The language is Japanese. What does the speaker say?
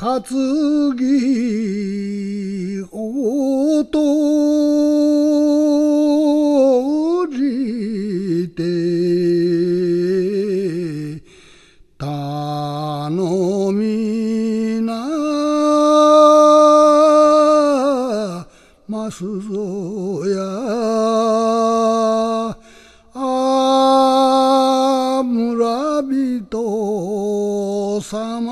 担ぎおとじて頼みなますぞや村人様